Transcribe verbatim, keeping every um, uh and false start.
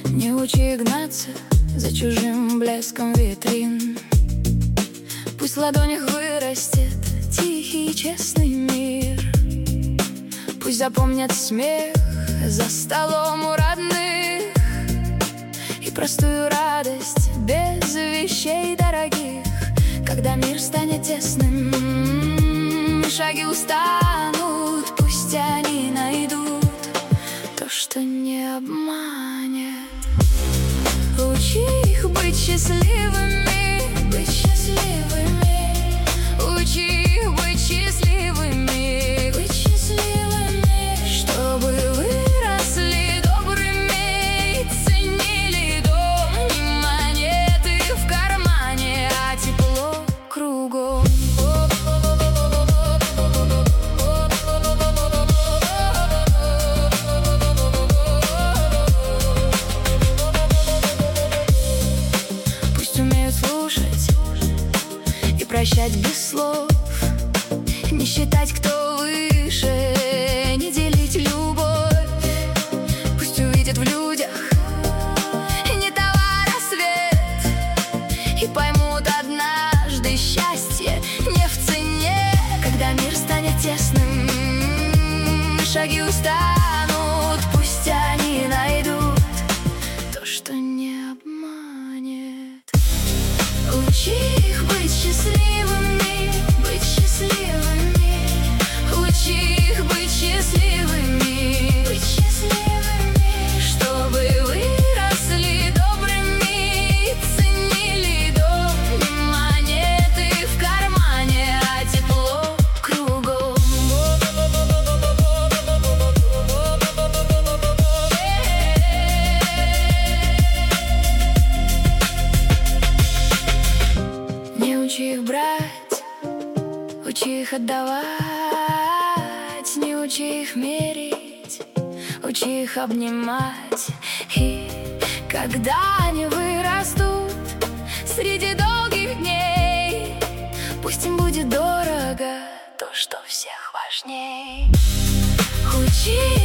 Не учи гнаться за чужим блеском витрин. Пусть в ладонях вырастет тихий честный мир. Пусть запомнят смех за столом у родных и простую радость без вещей дорогих. Когда мир станет тесным, шаги устанут, пусть они найдут то, что не обманет. Учи их быть счастливыми, быть счастливыми. Учи их быть счастливыми, быть счастливыми. Чтобы выросли добрыми и ценили дом. Не монеты в кармане, а тепло кругом. Прощать без слов, не считать, кто выше, не делить любовь. Пусть увидят в людях не товар, а свет, и поймут однажды счастье не в цене. Когда мир станет тесным, шаги устанут, пусть они найдут то, что не обманет. Учи их быть счастливыми, быть счастливыми. Учи их быть счастливыми, быть счастливыми. Чтобы выросли добрыми и ценили дом. Не монеты в кармане, а тепло кругом. Не учи их брать, учи их отдавать. Не учи их мерить, учи их обнимать. И когда они вырастут среди долгих дней, пусть им будет дорого то, что всех важней. Учи